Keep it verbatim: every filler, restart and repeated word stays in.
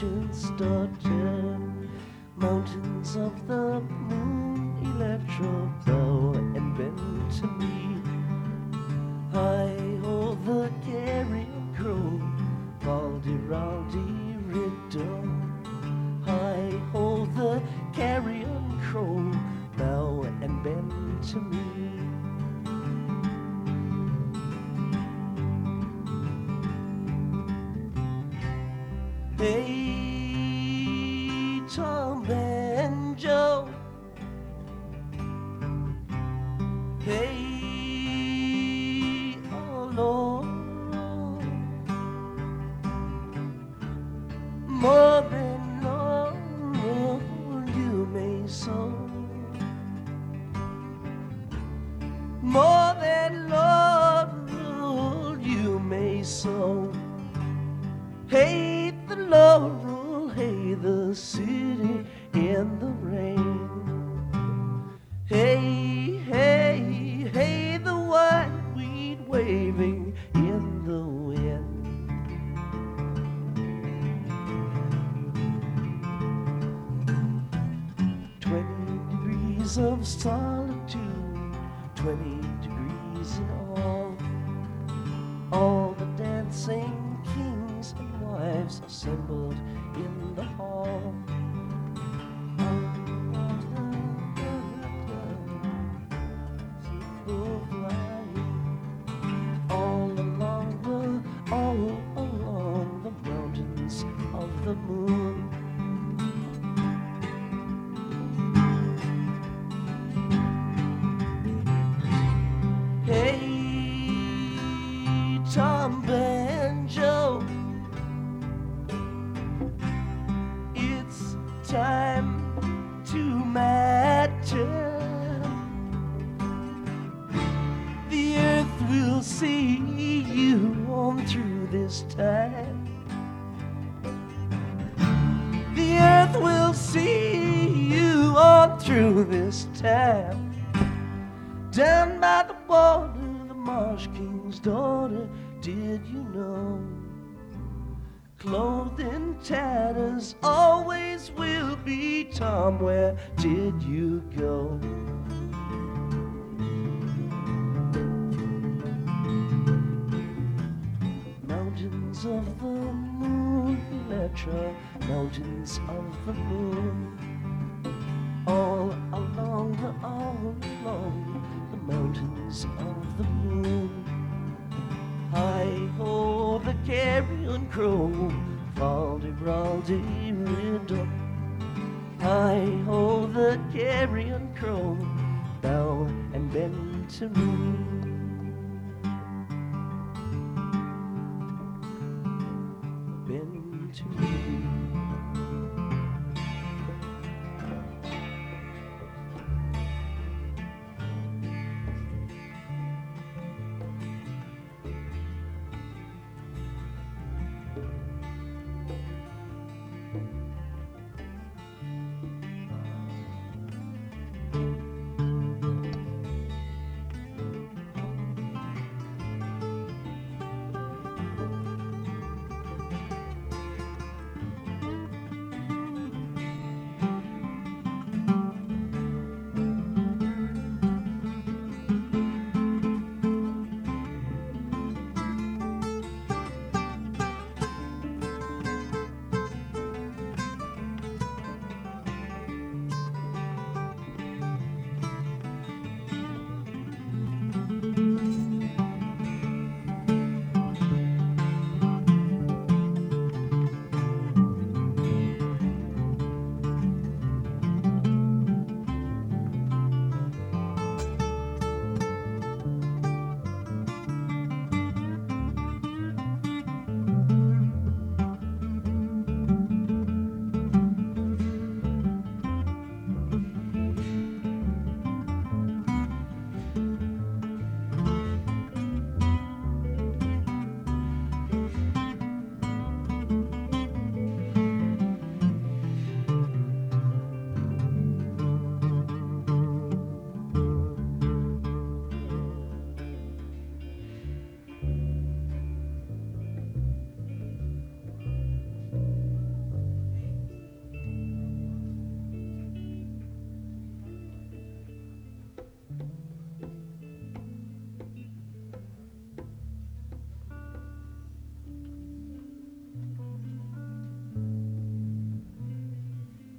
merchant's daughter. Mountains of the moon, electro, bow and bend to me. Hi ho, the carrion crow, baldy-raldy riddle. Hi ho, the carrion crow, bow and bend to me. Hey, Tom Banjo. Hey, oh Lord. More than all you may sow. More than Lord you may sow. Hey, the laurel, hey, the city in the rain. Hey, hey, hey, the white weed waving in the wind. Twenty degrees of solitude, twenty degrees in all. All the dancing kings and wives assembled in the hall. All along the, all along the mountains of the moon. Hey, Tom Banjo, it's time to matter. The earth will see you on through this time. The earth will see you on through this time. Down by the water, the Marsh King's daughter, did you know? Clothed in tatters, always will be. Tom, where did you go? Mountains of the moon, Electra, mountains of the moon. All along the, all along the mountains of the moon. Hi ho, the carrion crow, baldy-raldy riddle. Hi ho, the carrion crow, bow and bend to me.